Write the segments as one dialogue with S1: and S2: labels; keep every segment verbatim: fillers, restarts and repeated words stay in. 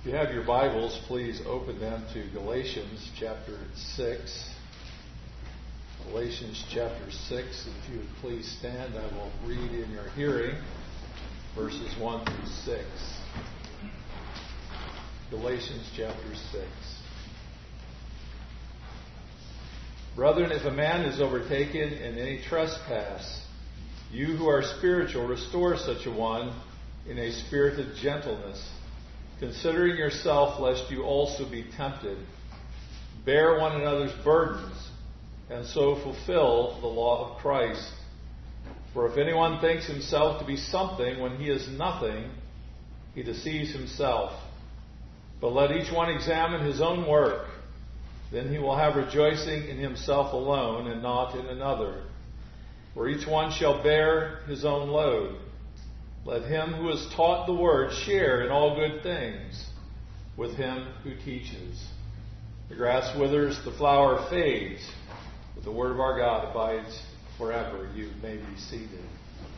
S1: If you have your Bibles, please open them to Galatians chapter six. Galatians chapter six. If you would please stand, I will read in your hearing verses one through six. Galatians chapter six. Brethren, if a man is overtaken in any trespass, you who are spiritual, restore such a one in a spirit of gentleness, considering yourself, lest you also be tempted. Bear one another's burdens, and so fulfill the law of Christ. For if anyone thinks himself to be something when he is nothing, he deceives himself. But let each one examine his own work. Then he will have rejoicing in himself alone, and not in another. For each one shall bear his own load. Let him who is taught the word share in all good things with him who teaches. The grass withers, the flower fades, but the word of our God abides forever. You may be seated.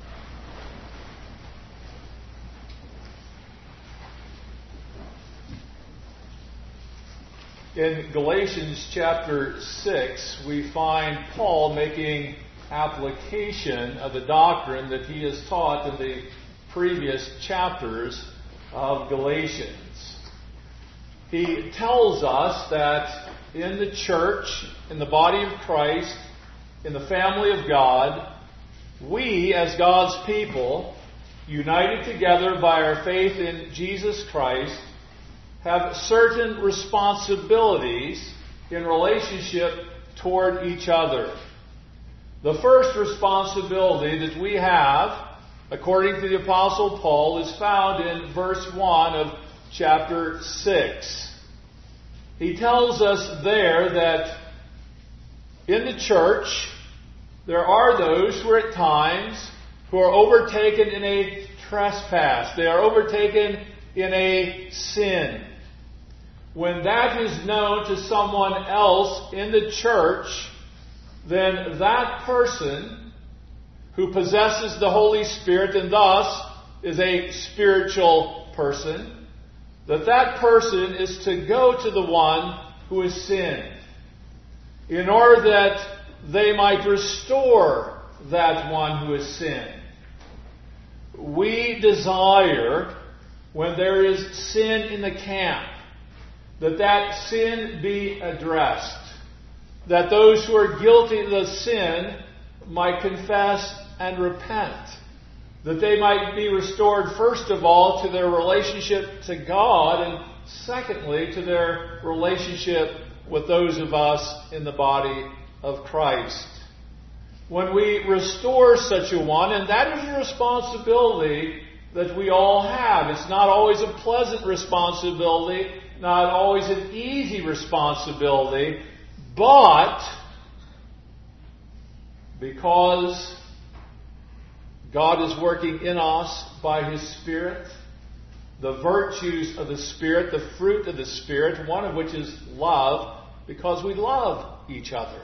S1: In Galatians chapter six, we find Paul making application of the doctrine that he has taught in the previous chapters of Galatians. He tells us that in the church, in the body of Christ, in the family of God, we as God's people, united together by our faith in Jesus Christ, have certain responsibilities in relationship toward each other. The first responsibility that we have, according to the Apostle Paul, is found in verse one of chapter six. He tells us there that in the church, there are those who are at times who are overtaken in a trespass. They are overtaken in a sin. When that is known to someone else in the church, then that person who possesses the Holy Spirit and thus is a spiritual person, that that person is to go to the one who has sinned in order that they might restore that one who has sinned. We desire, when there is sin in the camp, that that sin be addressed, that those who are guilty of the sin might confess and repent, that they might be restored, first of all, to their relationship to God, and secondly, to their relationship with those of us in the body of Christ. When we restore such a one, and that is a responsibility that we all have. It's not always a pleasant responsibility, not always an easy responsibility, but because God is working in us by His Spirit, the virtues of the Spirit, the fruit of the Spirit, one of which is love, because we love each other.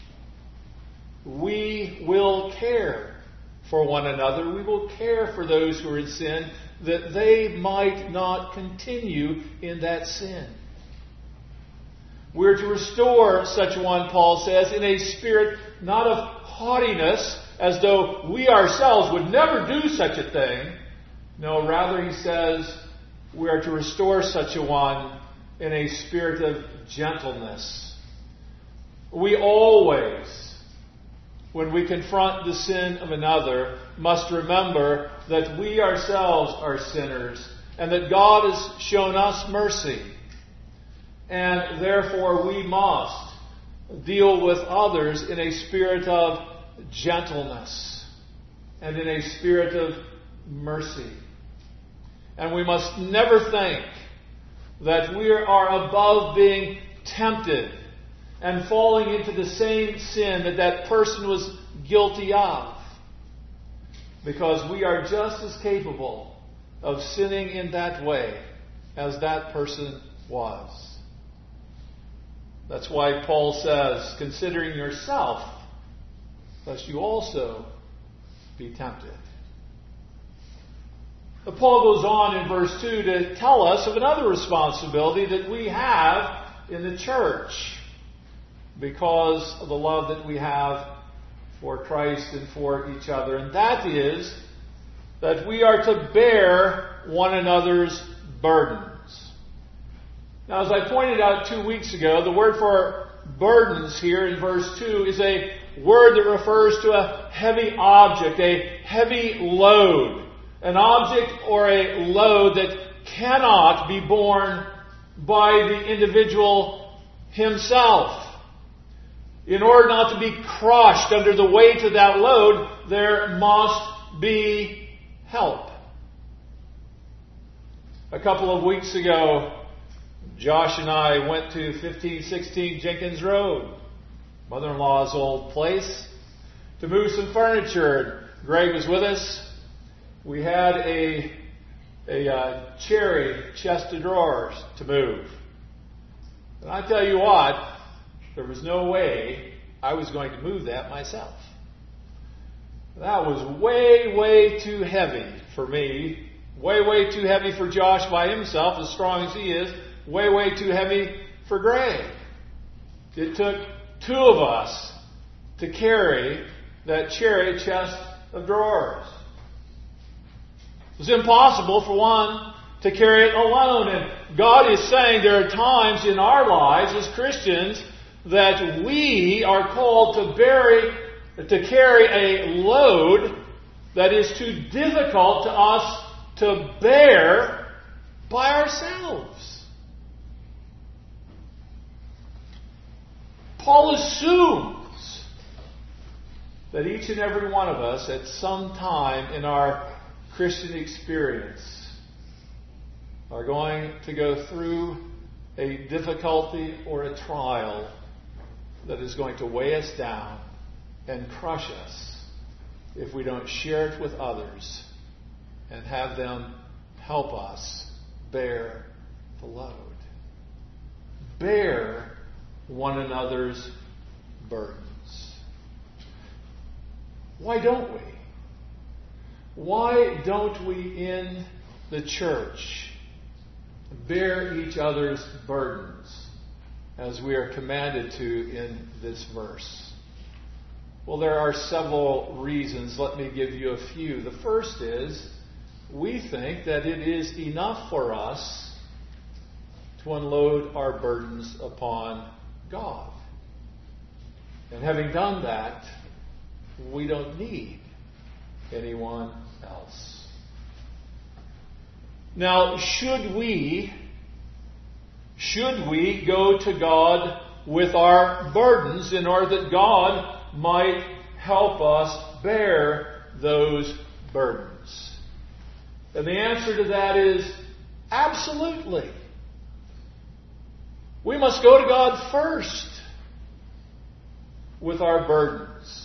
S1: We will care for one another. We will care for those who are in sin, that they might not continue in that sin. We're to restore such one, Paul says, in a spirit not of haughtiness, as though we ourselves would never do such a thing. No, rather, he says, we are to restore such a one in a spirit of gentleness. We always, when we confront the sin of another, must remember that we ourselves are sinners and that God has shown us mercy. And therefore we must deal with others in a spirit of gentleness and in a spirit of mercy. And we must never think that we are above being tempted and falling into the same sin that that person was guilty of. Because we are just as capable of sinning in that way as that person was. That's why Paul says, considering yourself, lest you also be tempted. But Paul goes on in verse two to tell us of another responsibility that we have in the church because of the love that we have for Christ and for each other. And that is that we are to bear one another's burdens. Now, as I pointed out two weeks ago, the word for burdens here in verse two is a word that refers to a heavy object, a heavy load. An object or a load that cannot be borne by the individual himself. In order not to be crushed under the weight of that load, there must be help. A couple of weeks ago, Josh and I went to fifteen sixteen Jenkins Road, mother-in-law's old place, to move some furniture. Greg was with us. We had a, a uh, cherry chest of drawers to move. And I tell you what, there was no way I was going to move that myself. That was way, way too heavy for me. Way, way too heavy for Josh by himself, as strong as he is. Way, way too heavy for Greg. It took two of us to carry that cherry chest of drawers. It was impossible for one to carry it alone. And God is saying there are times in our lives as Christians that we are called to bear, to carry a load that is too difficult to us to bear by ourselves. Paul assumes that each and every one of us at some time in our Christian experience are going to go through a difficulty or a trial that is going to weigh us down and crush us if we don't share it with others and have them help us bear the load. Bear one another's burdens. Why don't we? Why don't we in the church bear each other's burdens as we are commanded to in this verse? Well, there are several reasons. Let me give you a few. The first is we think that it is enough for us to unload our burdens upon God. And having done that, we don't need anyone else. Now, should we, should we go to God with our burdens in order that God might help us bear those burdens? And the answer to that is absolutely. We must go to God first with our burdens.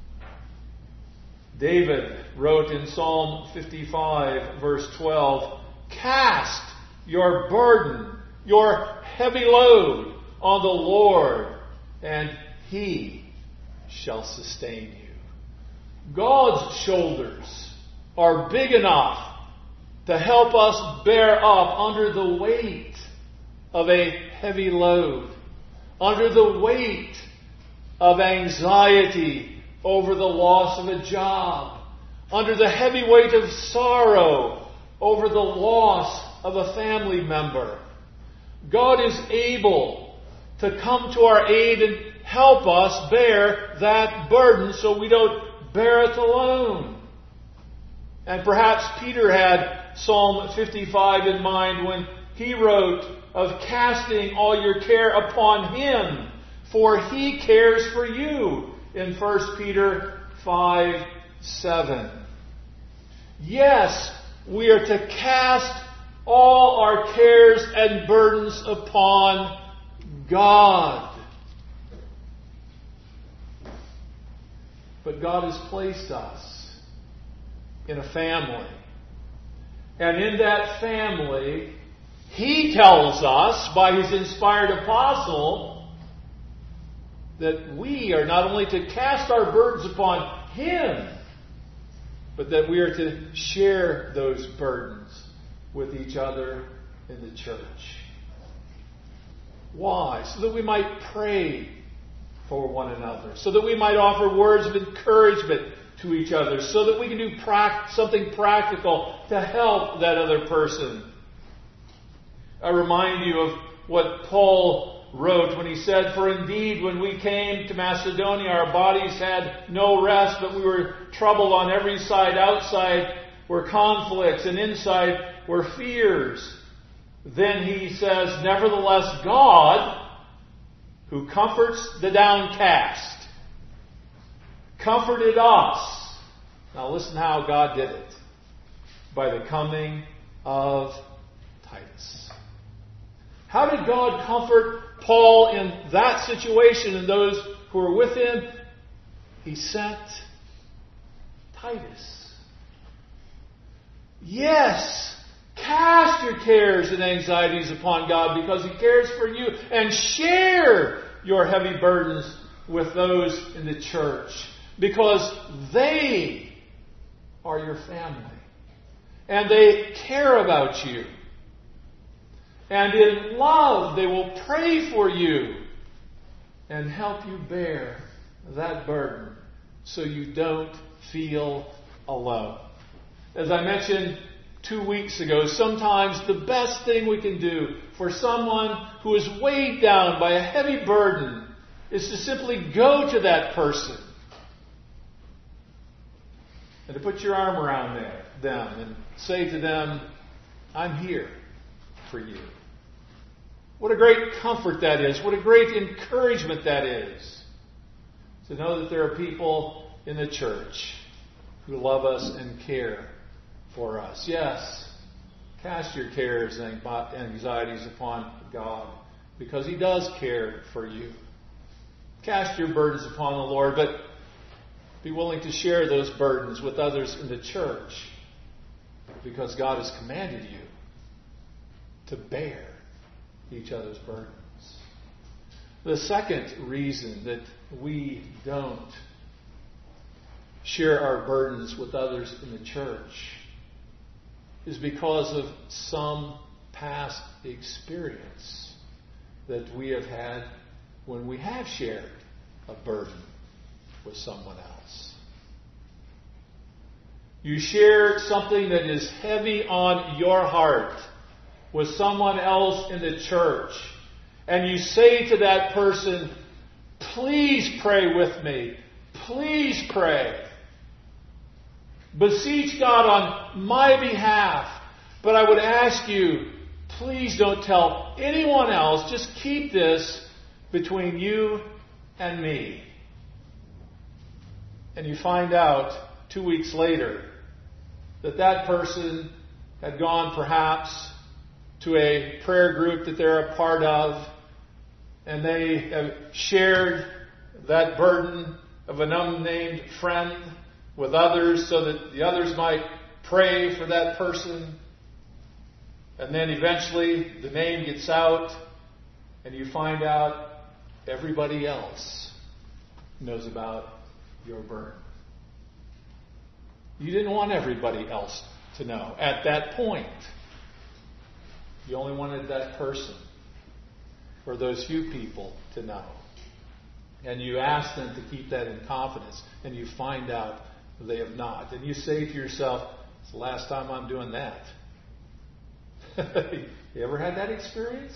S1: David wrote in Psalm fifty-five, verse twelve, "Cast your burden, your heavy load on the Lord, and He shall sustain you." God's shoulders are big enough to help us bear up under the weight of a heavy load, under the weight of anxiety over the loss of a job, under the heavy weight of sorrow over the loss of a family member. God is able to come to our aid and help us bear that burden so we don't bear it alone. And perhaps Peter had Psalm fifty-five in mind when he wrote of casting all your care upon Him, for He cares for you, in First Peter five seven. Yes, we are to cast all our cares and burdens upon God. But God has placed us in a family. And in that family, He tells us by His inspired apostle that we are not only to cast our burdens upon Him, but that we are to share those burdens with each other in the church. Why? So that we might pray for one another, so that we might offer words of encouragement to each other, so that we can do pract- something practical to help that other person. I remind you of what Paul wrote when he said, "For indeed, when we came to Macedonia, our bodies had no rest, but we were troubled on every side. Outside were conflicts, and inside were fears." Then he says, "Nevertheless, God, who comforts the downcast, comforted us." Now listen how God did it. By the coming of Titus. How did God comfort Paul in that situation and those who were with him? He sent Titus. Yes, cast your cares and anxieties upon God because He cares for you, and share your heavy burdens with those in the church because they are your family and they care about you. And in love, they will pray for you and help you bear that burden so you don't feel alone. As I mentioned two weeks ago, sometimes the best thing we can do for someone who is weighed down by a heavy burden is to simply go to that person and to put your arm around them and say to them, "I'm here for you." What a great comfort that is. What a great encouragement that is. To know that there are people in the church who love us and care for us. Yes, cast your cares and anxieties upon God because He does care for you. Cast your burdens upon the Lord, but be willing to share those burdens with others in the church because God has commanded you to bear each other's burdens. The second reason that we don't share our burdens with others in the church is because of some past experience that we have had when we have shared a burden with someone else. You share something that is heavy on your heart with someone else in the church, and you say to that person, "Please pray with me. Please pray. Beseech God on my behalf. But I would ask you, please don't tell anyone else. Just keep this between you and me." And you find out two weeks later that that person had gone perhaps to a prayer group that they're a part of, and they have shared that burden of an unnamed friend with others so that the others might pray for that person. And then eventually the name gets out and you find out everybody else knows about your burden. You didn't want everybody else to know at that point. You only wanted that person or those few people to know. And you ask them to keep that in confidence, and you find out they have not. And you say to yourself, "It's the last time I'm doing that." You ever had that experience?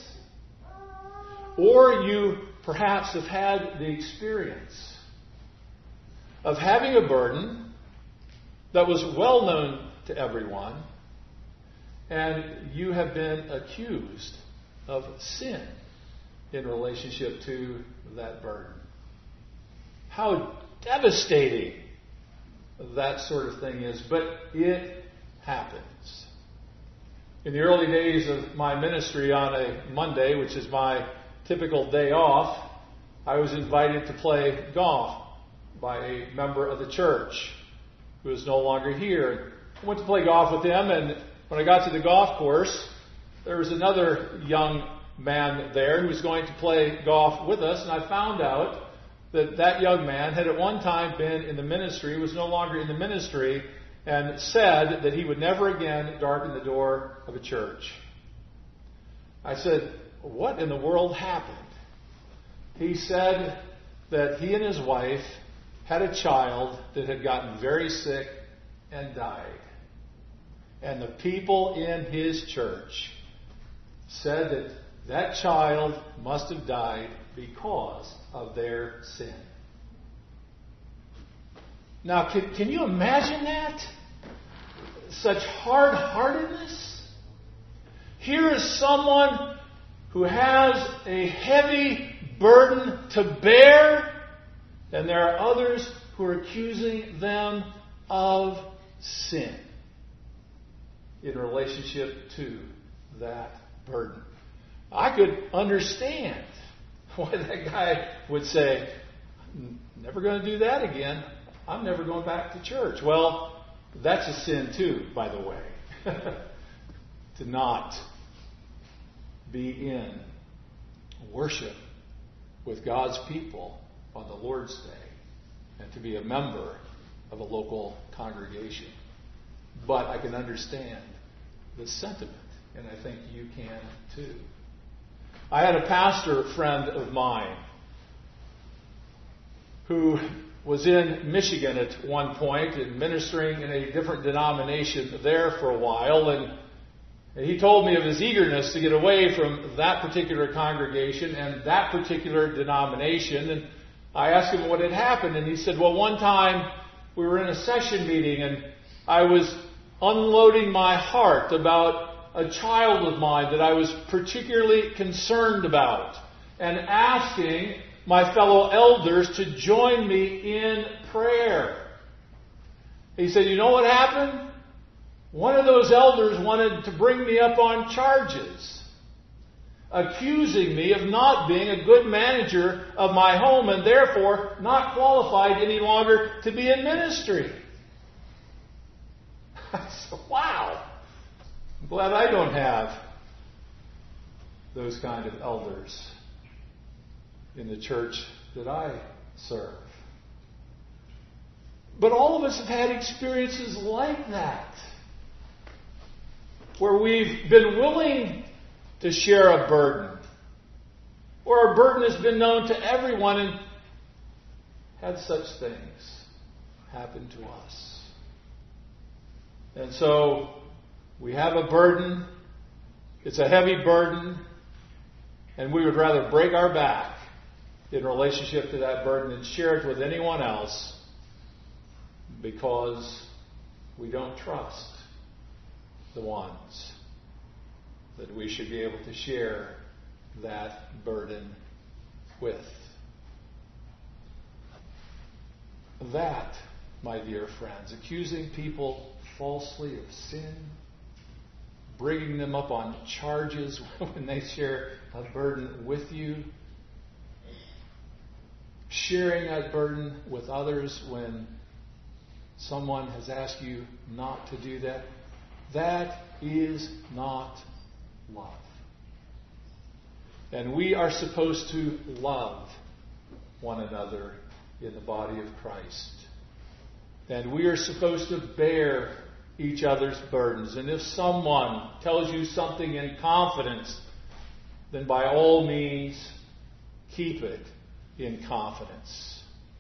S1: Or you perhaps have had the experience of having a burden that was well known to everyone, and you have been accused of sin in relationship to that burden. How devastating that sort of thing is, but it happens. In the early days of my ministry, on a Monday, which is my typical day off, I was invited to play golf by a member of the church who is no longer here. I went to play golf with him, and when I got to the golf course, there was another young man there who was going to play golf with us, and I found out that that young man had at one time been in the ministry, was no longer in the ministry, and said that he would never again darken the door of a church. I said, what in the world happened? He said that he and his wife had a child that had gotten very sick and died. And the people in his church said that that child must have died because of their sin. Now, can, can you imagine that? Such hard-heartedness? Here is someone who has a heavy burden to bear, and there are others who are accusing them of sin in relationship to that burden. I could understand why that guy would say, never going to do that again. I'm never going back to church. Well, that's a sin too, by the way. To not be in worship with God's people on the Lord's Day and to be a member of a local congregation. But I can understand the sentiment, and I think you can too. I had a pastor friend of mine who was in Michigan at one point and ministering in a different denomination there for a while, and he told me of his eagerness to get away from that particular congregation and that particular denomination. And I asked him what had happened, and he said, well, one time we were in a session meeting and I was unloading my heart about a child of mine that I was particularly concerned about and asking my fellow elders to join me in prayer. He said, you know what happened? One of those elders wanted to bring me up on charges, accusing me of not being a good manager of my home and therefore not qualified any longer to be in ministry. I said, wow, I'm glad I don't have those kind of elders in the church that I serve. But all of us have had experiences like that, where we've been willing to share a burden, or our burden has been known to everyone, and had such things happen to us. And so we have a burden, it's a heavy burden, and we would rather break our back in relationship to that burden and share it with anyone else because we don't trust the ones that we should be able to share that burden with. That, my dear friends, accusing people falsely of sin, bringing them up on charges when they share a burden with you, sharing that burden with others when someone has asked you not to do that, that is not love. And we are supposed to love one another in the body of Christ. And we are supposed to bear each other's burdens. And if someone tells you something in confidence, then by all means, keep it in confidence.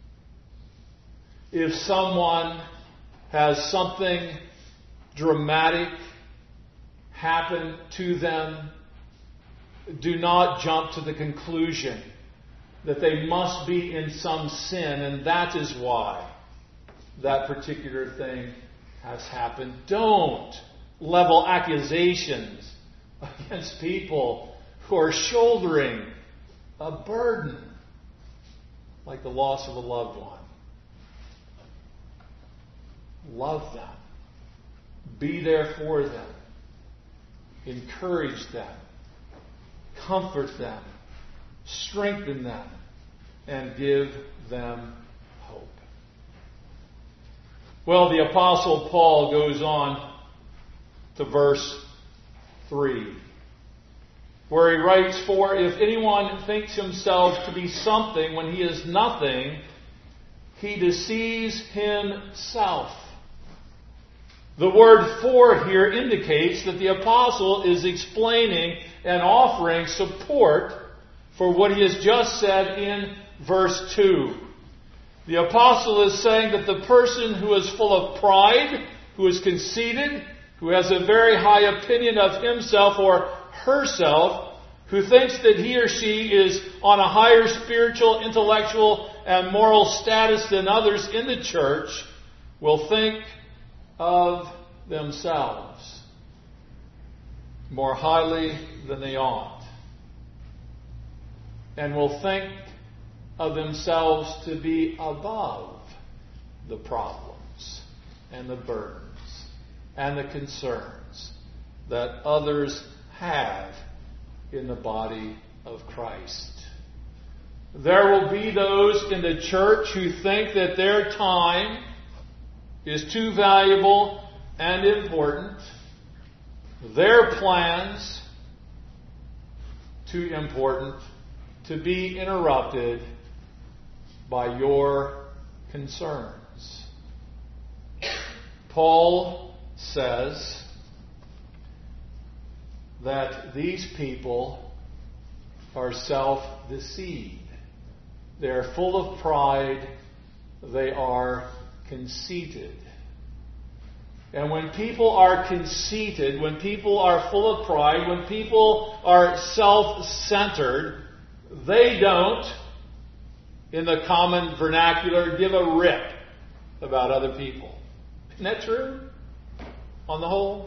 S1: If someone has something dramatic happen to them, do not jump to the conclusion that they must be in some sin, and that is why that particular thing has happened. Don't level accusations against people who are shouldering a burden like the loss of a loved one. Love them. Be there for them. Encourage them. Comfort them. Strengthen them. And give them hope. Well, the Apostle Paul goes on to verse three, where he writes, "For if anyone thinks himself to be something when he is nothing, he deceives himself. The word "for" here indicates that the apostle is explaining and offering support for what he has just said in verse two. The apostle is saying that the person who is full of pride, who is conceited, who has a very high opinion of himself or herself, who thinks that he or she is on a higher spiritual, intellectual, and moral status than others in the church, will think of themselves more highly than they ought, and will think of themselves to be above the problems and the burdens and the concerns that others have in the body of Christ. There will be those in the church who think that their time is too valuable and important, their plans too important to be interrupted by your concerns. Paul says that these people are self-deceived. They are full of pride. They are conceited. And when people are conceited, when people are full of pride, when people are self-centered, they don't, in the common vernacular, give a rip about other people. Isn't that true? On the whole?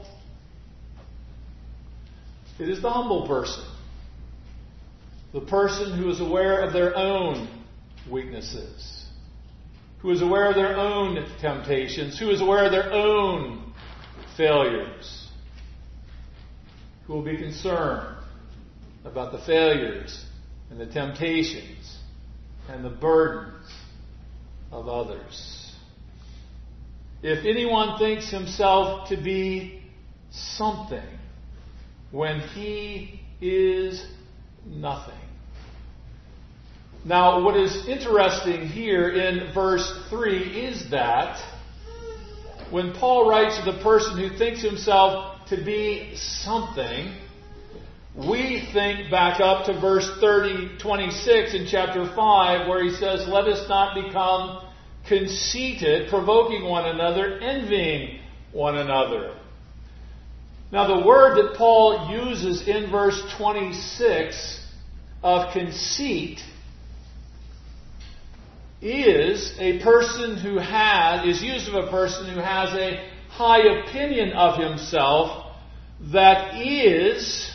S1: It is the humble person. The person who is aware of their own weaknesses, who is aware of their own temptations, who is aware of their own failures, who will be concerned about the failures and the temptations and the burdens of others. If anyone thinks himself to be something when he is nothing. Now, what is interesting here in verse three is that when Paul writes to the person who thinks himself to be something, we think back up to verse thirty, twenty-six in chapter five, where he says, "Let us not become conceited, provoking one another, envying one another." Now, the word that Paul uses in verse twenty-six of conceit is a person who has, is used of a person who has a high opinion of himself that is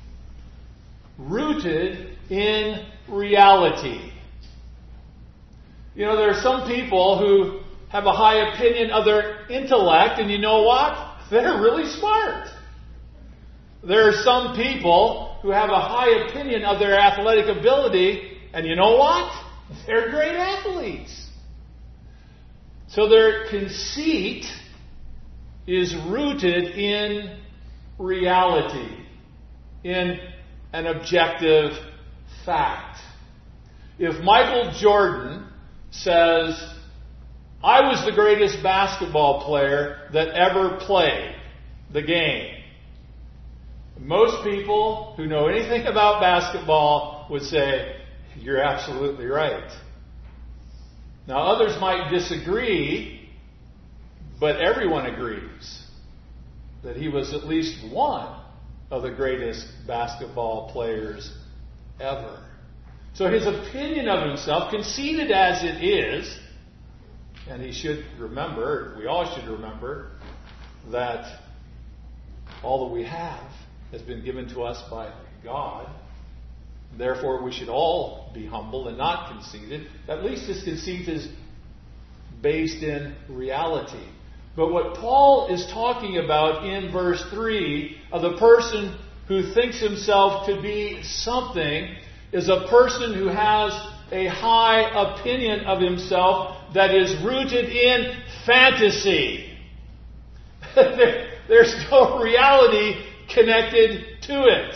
S1: rooted in reality. You know, there are some people who have a high opinion of their intellect, and you know what? They're really smart. There are some people who have a high opinion of their athletic ability, and you know what? They're great athletes. So their conceit is rooted in reality, in an objective fact. If Michael Jordan says, "I was the greatest basketball player that ever played the game," most people who know anything about basketball would say, "You're absolutely right." Now, others might disagree, but everyone agrees that he was at least one of the greatest basketball players ever. So his opinion of himself, conceited as it is, and he should remember, we all should remember, that all that we have has been given to us by God. Therefore, we should all be humble and not conceited. At least his conceit is based in reality. But what Paul is talking about in verse three of the person who thinks himself to be something is a person who has a high opinion of himself that is rooted in fantasy. there, there's no reality connected to it.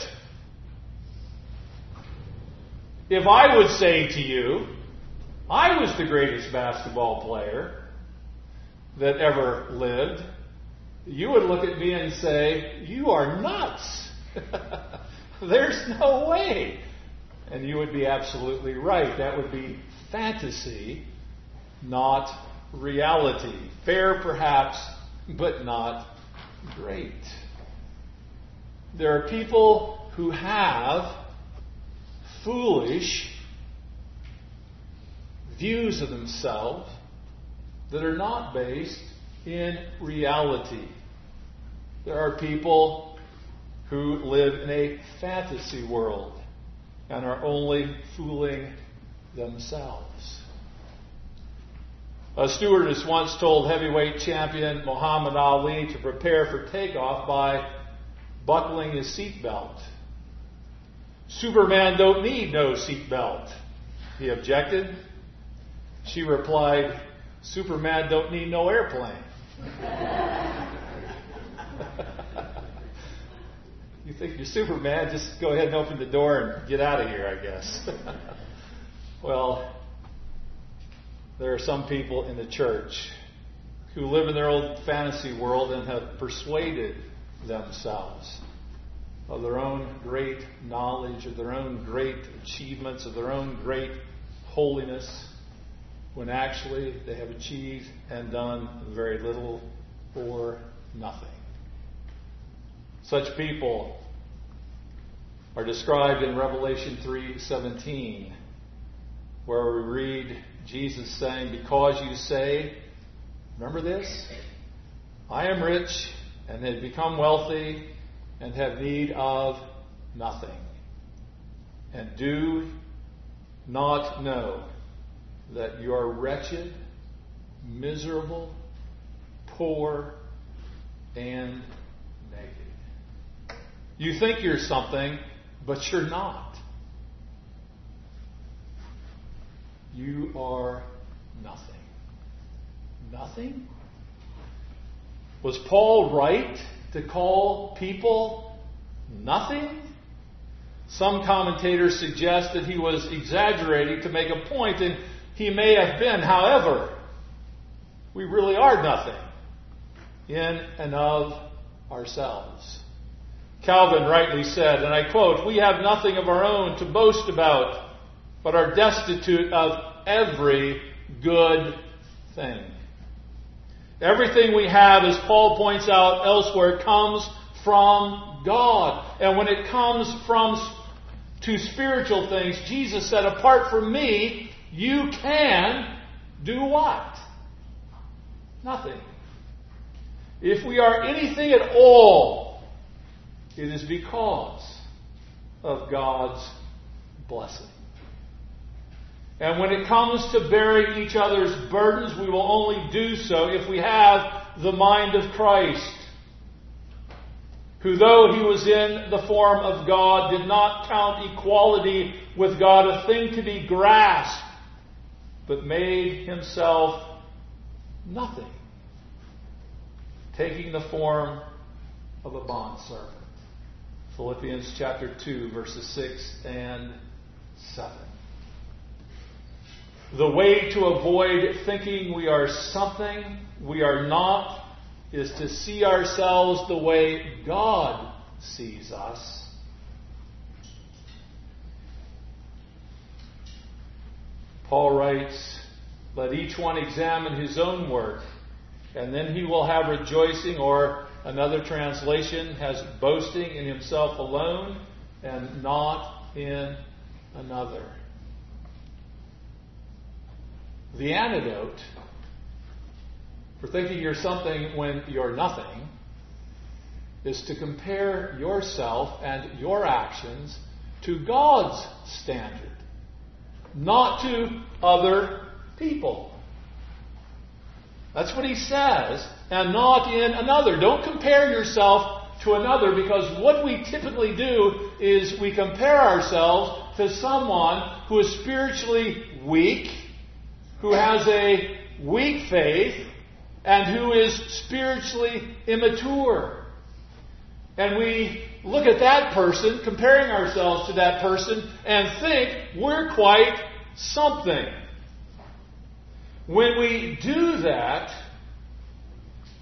S1: If I would say to you, I was the greatest basketball player that ever lived, you would look at me and say, "You are nuts. There's no way." And you would be absolutely right. That would be fantasy, not reality. Fair, perhaps, but not great. There are people who have foolish views of themselves that are not based in reality. There are people who live in a fantasy world and are only fooling themselves. A stewardess once told heavyweight champion Muhammad Ali to prepare for takeoff by buckling his seatbelt. "Superman don't need no seatbelt," he objected. She replied, "Superman don't need no airplane." You think you're Superman, just go ahead and open the door and get out of here, I guess. Well, there are some people in the church who live in their old fantasy world and have persuaded themselves of their own great knowledge, of their own great achievements, of their own great holiness, when actually they have achieved and done very little or nothing. Such people are described in Revelation three seventeen, where we read Jesus saying, "Because you say," remember this, "I am rich and have become wealthy and have need of nothing, and do not know that you are wretched, miserable, poor, and naked." You think you're something, but you're not. You are nothing. Nothing? Was Paul right to call people nothing? Some commentators suggest that he was exaggerating to make a point, and he may have been. However, we really are nothing in and of ourselves. Calvin rightly said, and I quote, "We have nothing of our own to boast about, but are destitute of every good thing." Everything we have, as Paul points out elsewhere, comes from God. And when it comes from to spiritual things, Jesus said, "Apart from me, you can do what?" Nothing. If we are anything at all, it is because of God's blessing. And when it comes to bearing each other's burdens, we will only do so if we have the mind of Christ, who, though he was in the form of God, did not count equality with God a thing to be grasped, but made himself nothing, taking the form of a bondservant. Philippians chapter two, verses six and seven. The way to avoid thinking we are something we are not is to see ourselves the way God sees us. Paul writes, "Let each one examine his own work, and then he will have rejoicing," or another translation has boasting in himself alone and not in another. The antidote for thinking you're something when you're nothing is to compare yourself and your actions to God's standard, not to other people. That's what he says, and not in another. Don't compare yourself to another, because what we typically do is we compare ourselves to someone who is spiritually weak, who has a weak faith, and who is spiritually immature. And we look at that person, comparing ourselves to that person, and think we're quite something. When we do that,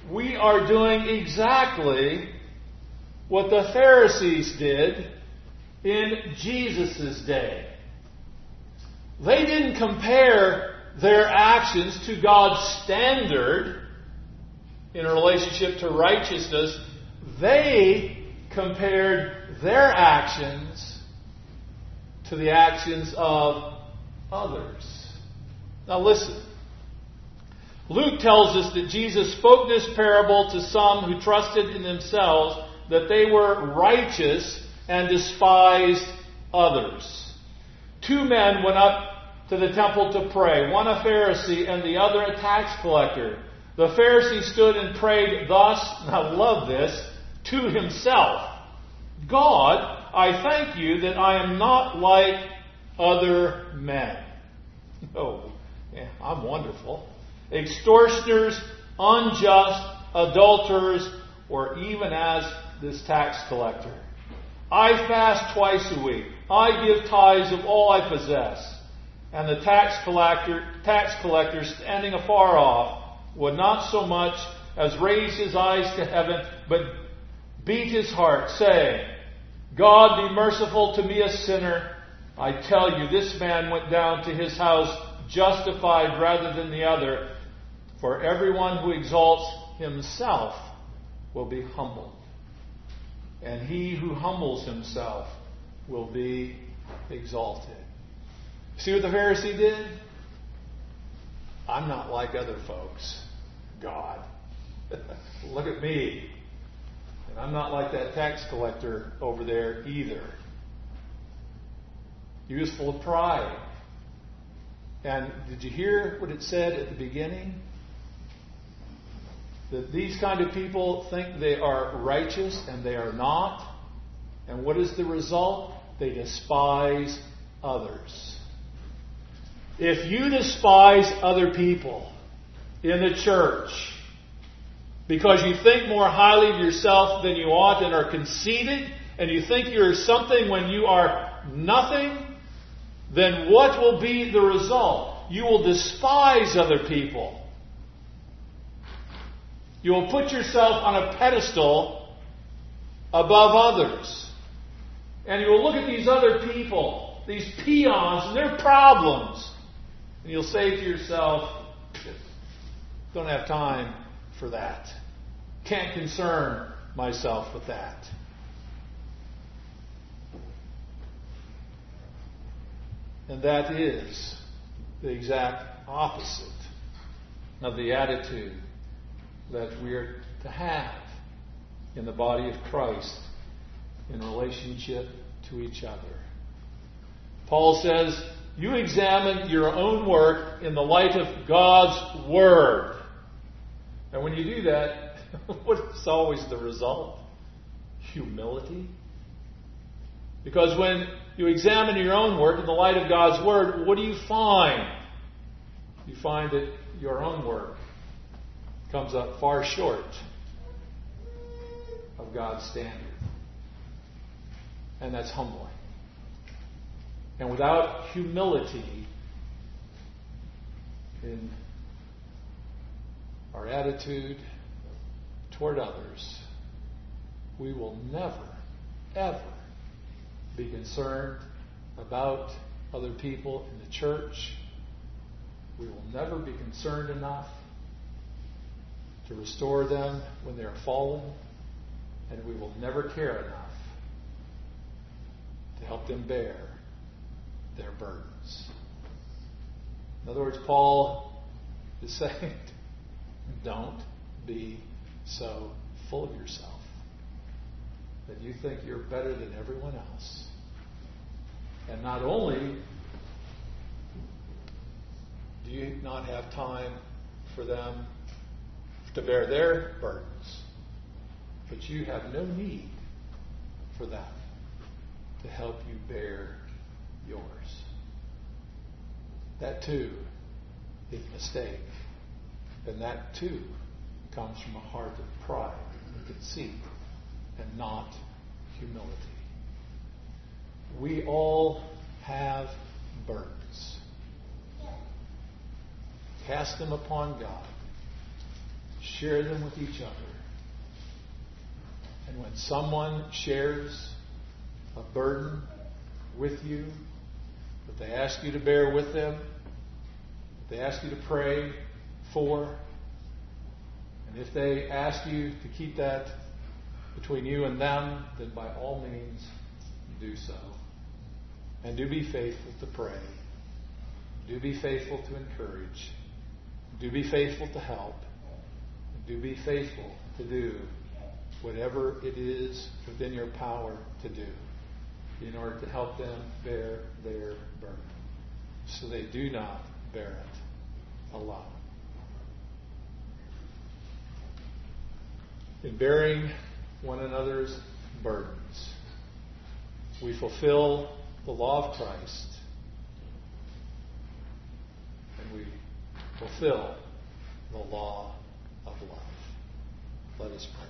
S1: we are doing exactly what the Pharisees did in Jesus' day. They didn't compare their actions to God's standard in relationship to righteousness. They compared their actions to the actions of others. Now listen. Luke tells us that Jesus spoke this parable to some who trusted in themselves that they were righteous and despised others. Two men went up to the temple to pray, one a Pharisee and the other a tax collector. The Pharisee stood and prayed thus, and I love this, to himself, God, I thank you that I am not like other men. Oh, yeah, I'm wonderful. Extortioners, unjust, adulterers, or even as this tax collector. I fast twice a week. I give tithes of all I possess. And the tax collector, tax collector standing afar off would not so much as raise his eyes to heaven, but beat his heart, saying, God, be merciful to me, a sinner. I tell you, this man went down to his house justified rather than the other. For everyone who exalts himself will be humbled, and he who humbles himself will be exalted. See what the Pharisee did? I'm not like other folks. God. Look at me. And I'm not like that tax collector over there either. He was full of pride. And did you hear what it said at the beginning? That these kind of people think they are righteous and they are not. And what is the result? They despise others. If you despise other people in the church because you think more highly of yourself than you ought and are conceited, and you think you're something when you are nothing, then what will be the result? You will despise other people. You will put yourself on a pedestal above others. And you will look at these other people, these peons and their problems, and you'll say to yourself, don't have time for that. Can't concern myself with that. And that is the exact opposite of the attitude that we are to have in the body of Christ in relationship to each other. Paul says, you examine your own work in the light of God's Word. And when you do that, what is always the result? Humility. Because when you examine your own work in the light of God's Word, what do you find? You find that your own work comes up far short of God's standard. And that's humbling. And without humility in our attitude toward others, we will never, ever be concerned about other people in the church. We will never be concerned enough to restore them when they are fallen, and we will never care enough to help them bear their burdens. In other words, Paul is saying, don't be so full of yourself that you think you're better than everyone else. And not only do you not have time for them to bear their burdens, but you have no need for them to help you bear yours. That too is a mistake. And that too comes from a heart of pride and conceit and not humility. We all have burdens. Cast them upon God. share them with each other. And when someone shares a burden with you that they ask you to bear with them, that they ask you to pray for, and if they ask you to keep that between you and them, then by all means do so. And do be faithful to pray. Do be faithful to encourage. Do be faithful to help. And do be faithful to do whatever it is within your power to do in order to help them bear their burden, so they do not bear it alone. In bearing one another's burdens, we fulfill the law of Christ, and we fulfill the law of love. Let us pray.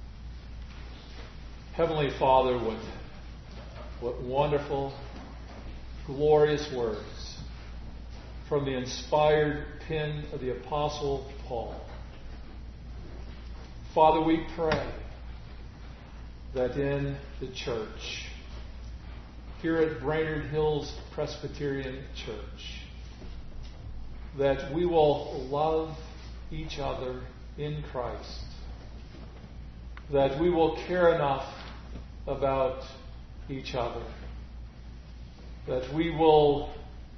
S1: Heavenly Father, what, what wonderful, glorious words from the inspired pen of the Apostle Paul. Father, we pray that in the church, here at Brainerd Hills Presbyterian Church, that we will love each other in Christ, that we will care enough about each other, that we will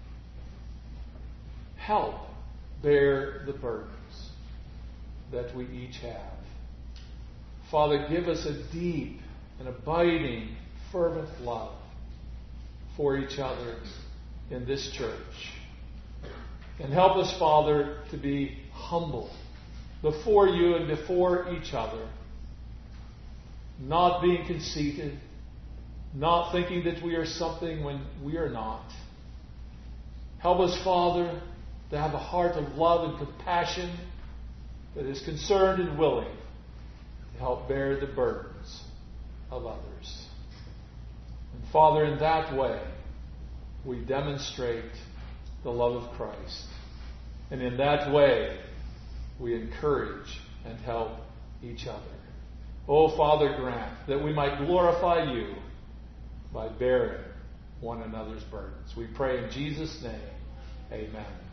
S1: help bear the burdens that we each have. Father, give us a deep and abiding, fervent love for each other in this church. And help us, Father, to be humble before you and before each other, not being conceited, not thinking that we are something when we are not. Help us, Father, to have a heart of love and compassion that is concerned and willing to help bear the burdens of others. And Father, in that way, we demonstrate the love of Christ. And in that way, we encourage and help each other. Oh, Father, grant that we might glorify you by bearing one another's burdens. We pray in Jesus' name. Amen.